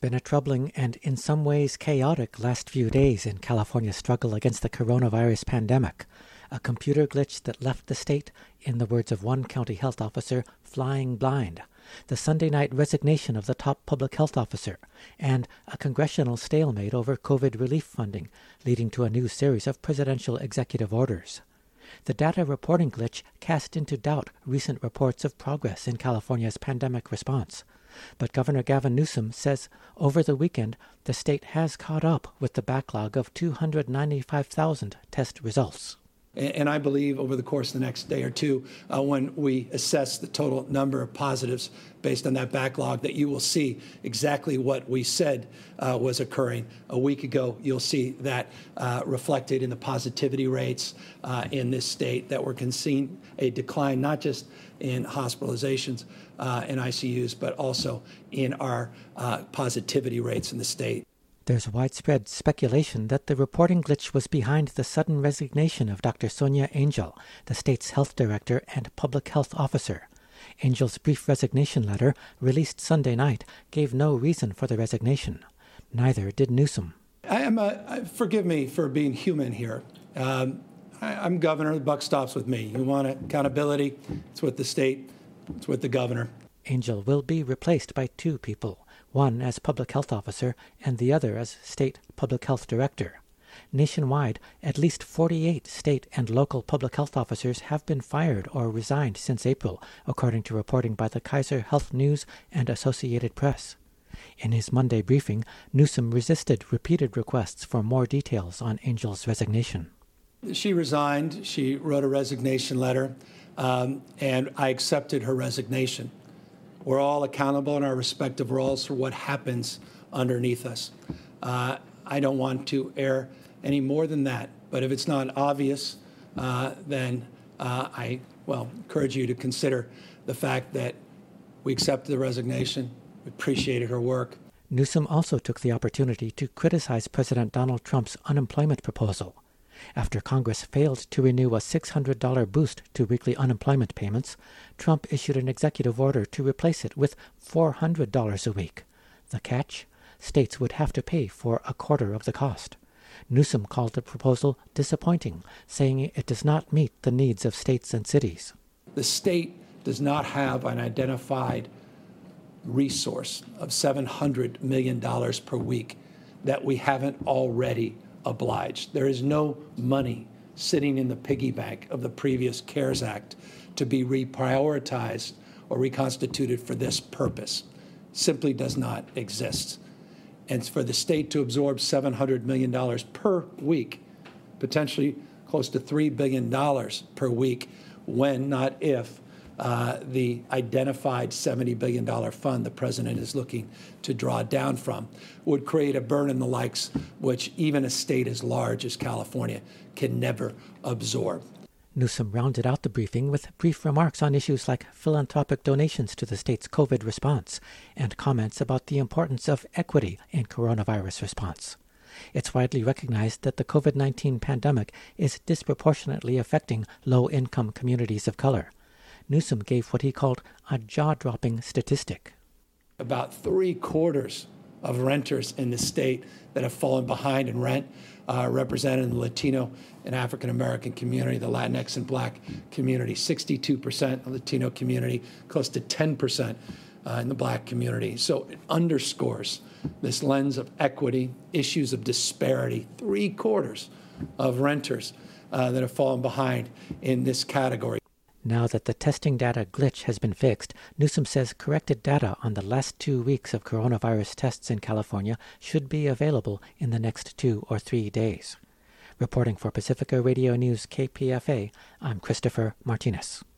been a troubling and in some ways chaotic last few days in California's struggle against the coronavirus pandemic. A computer glitch that left the state, in the words of one county health officer, flying blind. The Sunday night resignation of the top public health officer, and a congressional stalemate over COVID relief funding, leading to a new series of presidential executive orders. The data reporting glitch cast into doubt recent reports of progress in California's pandemic response. But Governor Gavin Newsom says over the weekend the state has caught up with the backlog of 295,000 test results. And I believe over the course of the next day or two, when we assess the total number of positives based on that backlog, that you will see exactly what we said was occurring a week ago. You'll see that reflected in the positivity rates in this state, that we're seeing a decline not just in hospitalizations and ICUs, but also in our positivity rates in the state. There's widespread speculation that the reporting glitch was behind the sudden resignation of Dr. Sonia Angel, the state's health director and public health officer. Angel's brief resignation letter, released Sunday night, gave no reason for the resignation. Neither did Newsom. Forgive me for being human here. I'm governor. The buck stops with me. You want accountability? It's with the state. It's with the governor. Angel will be replaced by two people, one as public health officer and the other as state public health director. Nationwide, at least 48 state and local public health officers have been fired or resigned since April, according to reporting by the Kaiser Health News and Associated Press. In his Monday briefing, Newsom resisted repeated requests for more details on Angel's resignation. She resigned. She wrote a resignation letter, and I accepted her resignation. We're all accountable in our respective roles for what happens underneath us. I don't want to err any more than that. But if it's not obvious, then I encourage you to consider the fact that we accepted the resignation, we appreciated her work. Newsom also took the opportunity to criticize President Donald Trump's unemployment proposal. After Congress failed to renew a $600 boost to weekly unemployment payments, Trump issued an executive order to replace it with $400 a week. The catch? States would have to pay for a quarter of the cost. Newsom called the proposal disappointing, saying it does not meet the needs of states and cities. The state does not have an identified resource of $700 million per week that we haven't already obliged. There is no money sitting in the piggy bank of the previous CARES Act to be reprioritized or reconstituted for this purpose. Simply does not exist. And for the state to absorb $700 million per week, potentially close to $3 billion per week, when, not if, the identified $70 billion fund the president is looking to draw down from would create a burden the likes which even a state as large as California can never absorb. Newsom rounded out the briefing with brief remarks on issues like philanthropic donations to the state's COVID response and comments about the importance of equity in coronavirus response. It's widely recognized that the COVID-19 pandemic is disproportionately affecting low-income communities of color. Newsom gave what he called a jaw-dropping statistic. About 3/4 of renters in the state that have fallen behind in rent are represented in the Latino and African American community, the Latinx and Black community, 62% of the Latino community, close to 10% in the Black community. So it underscores this lens of equity, issues of disparity. 3/4 of renters that have fallen behind in this category. Now that the testing data glitch has been fixed, Newsom says corrected data on the last 2 weeks of coronavirus tests in California should be available in the next 2 or 3 days. Reporting for Pacifica Radio News KPFA, I'm Christopher Martinez.